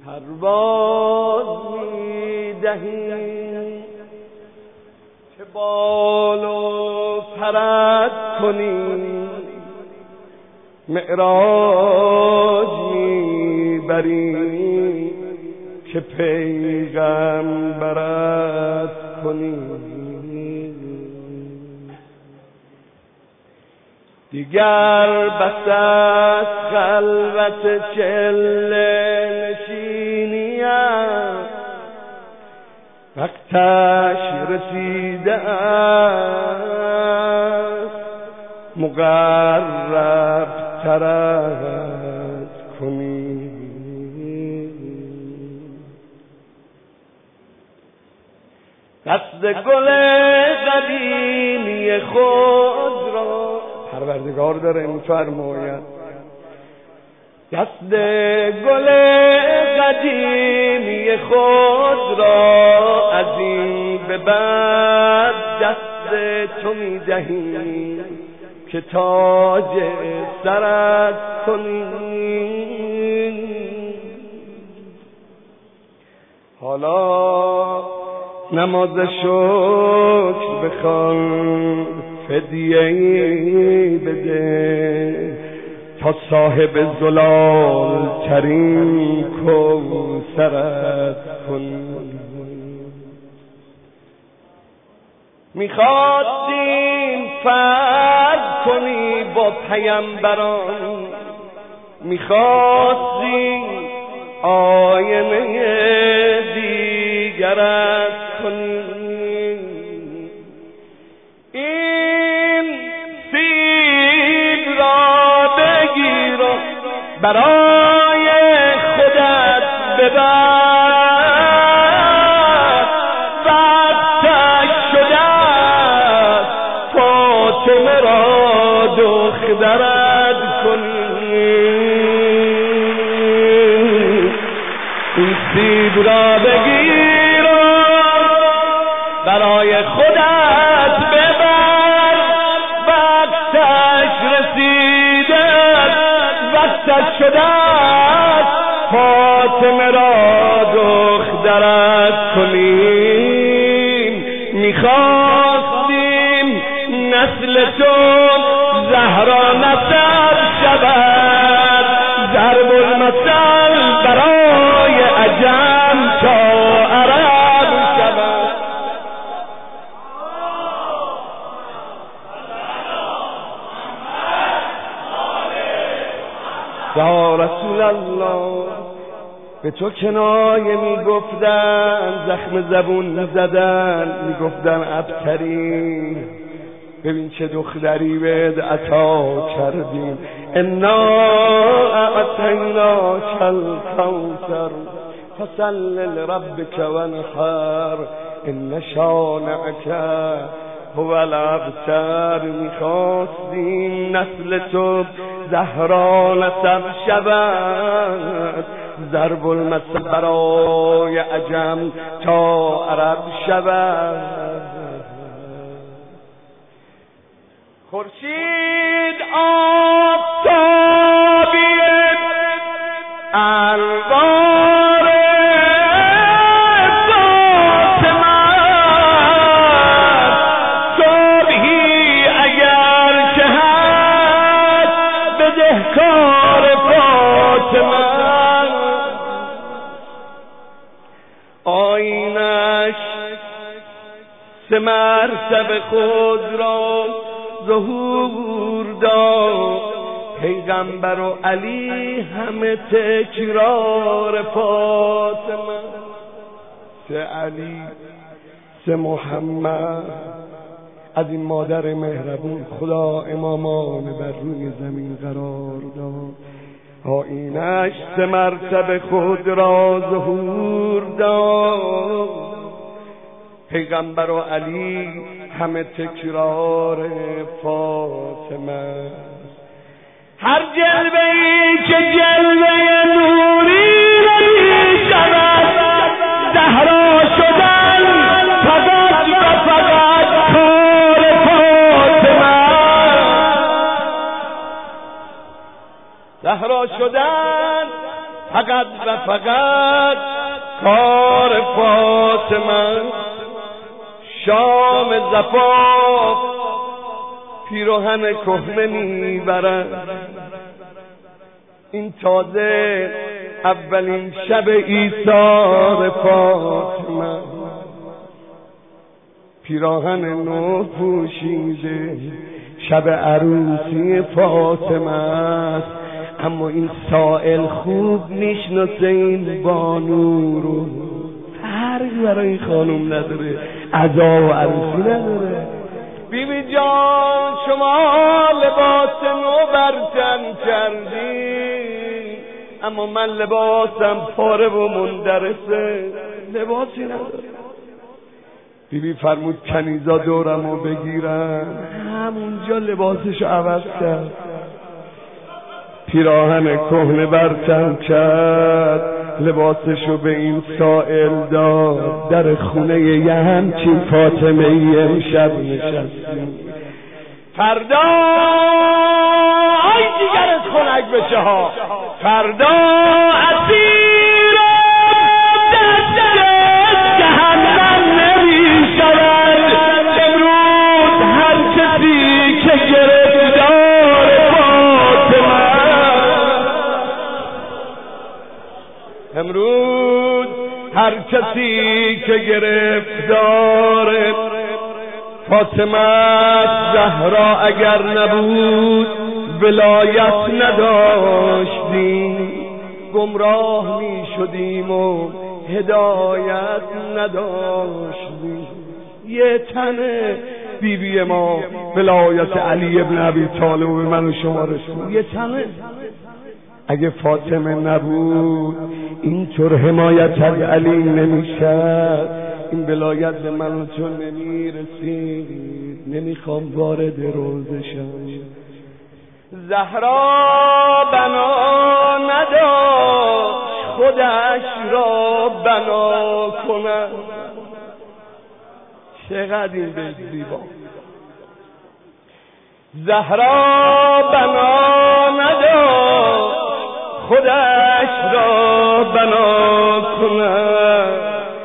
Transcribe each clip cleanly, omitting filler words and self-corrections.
پرواز می‌دهی که بال و پرت کنی، معراج میبری که پیغمبرت کنی. دیگر بس از خلوت چله نشینیم، وقتش رسیده است مقرب ترت کنی. دست گل قدیمی خود را پروردگار داره می‌فرماید، دست گل قدیمی خود را از این به بعد دست تو می‌دهیم که تاج سرت کنی. حالا نماز شکر بخوان، فدیه‌ای بده تا صاحب زلال ترین کوثرت کنی. میخواستیم فرض کنی با پیامبران، میخواستیم آینه دیگرت کنی. این سیب را بگیر و برای خودت ببر، وقتش شده فاطمه را دخترت کنی. این سیب را بگیر و برای خودت ببر، وقتش رسیده، وقتش شده فاطمه را دخترت کنیم. میخواستیم نسل تو زهرا نسل شود، ضرب المثل برای عجم تا عرب شود. یا رسول الله، به تو کنایه میگفتن، زخم زبون زدن، میگفتن ابتری. ببین چه دختری بهت عطا کردیم. انا اعطیناک الکوثر فصل لربک وانحر ان شانئک هو الابتر. میخواستیم نسل تو زهرا نسب شود، ضرب المثل برای عجم تا عرب شود. خورشید آفتابی انوار فاطمه، صبحی اگر که هست بدهکار فاطمه، آینش سه مرتبه خود را ظهور داد، پیغمبر و علی همه تکرار فاطمه. سه علی سه محمد، از این مادر مهربون خدا امامان بر روی زمین قرار داد. آیینش سه مرتبه خود را ظهور داد، پیغمبر و علی همه تکرار فاطمه. هر جلوه‌ای که جلوه نوری شود، زهرا شدن فقط و فقط کار فاطمه. زهرا شدن فقط و فقط کار فاطمه. شام زفاف پیراهن کهنه میبرد. این تازه اولین شب ایثار فاطمه. پیراهن نو پوشیده شب عروسی فاطمه است، اما این سائل خوب میشناسه این بانو رو. فرقی برای این خانم نداره، عزا و عروسی نداره. بیبی جان شما لباس نو برتن کردی، اما من لباسم پاره و مندرسه، لباسی نداره. بیبی فرمود کنیزا دورمو بگیرن، همونجا لباسشو عوض کرد، پیراهن کهنه برتن کرد، لباسشو به این سائل داد. در خونه یه همچین فاطمه ای امشب نشستیم، فردا آی دیگرت خنک بشه ها، فردا اسیر دست جهنم نمی شود. امروز هر کسی که گرفتار فاطمه، امروز هر کسی که گرفتار فاطمه زهرا اگر نبود ولایت نداشتیم، گمراه می شدیم و هدایت نداشتیم. یه تنه بیبی ما ولایت علی ابن ابی طالب به من و شما رسید، یه تنه. اگه فاطمه نبود اینطور حمایت از علی نمیشد، این ولایت به من و تو نمیرسید. نمیخوام وارد روزه شم. زهرا بنا نداشت خودش را بنا کند. چقدر این به زیبا. زهرا بنا نداشت خودش را بنا کند،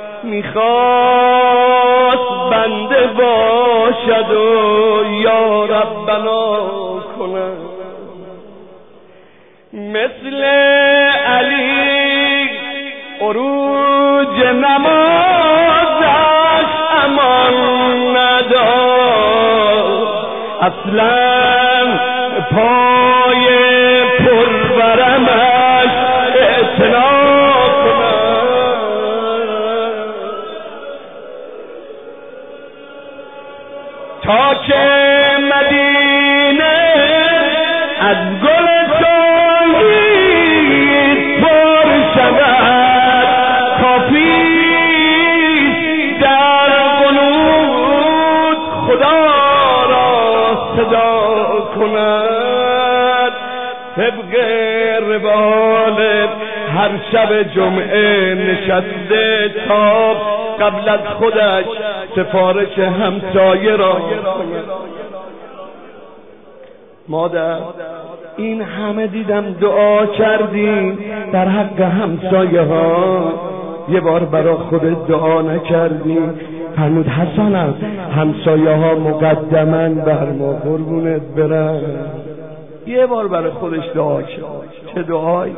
میخواست بنده باشد و یا رب بنا کند. مثل علی عروج نمازش امان نداشت، اصلا پای پرورمش اعتنا کند. تا که مدینه از گل توحید پر شود، کافی در قنوت خدا را صدا کند. طبق روال هر شب جمعه نشسته تا قبل از خودش سفارش همسایه را کند. مادر این همه دیدم دعا کردی در حق همسایه ها، یه بار برا خودت دعا نکردی؟ فرمود حسنم همسایه ها مقدمن بر ما، قربونت برن. یه بار برای خودش دعا کرد. چه دعایی؟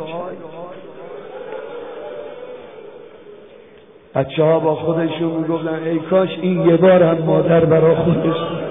بچه ها با خودشون میگفتن ای کاش این یه بار هم مادر برای خودش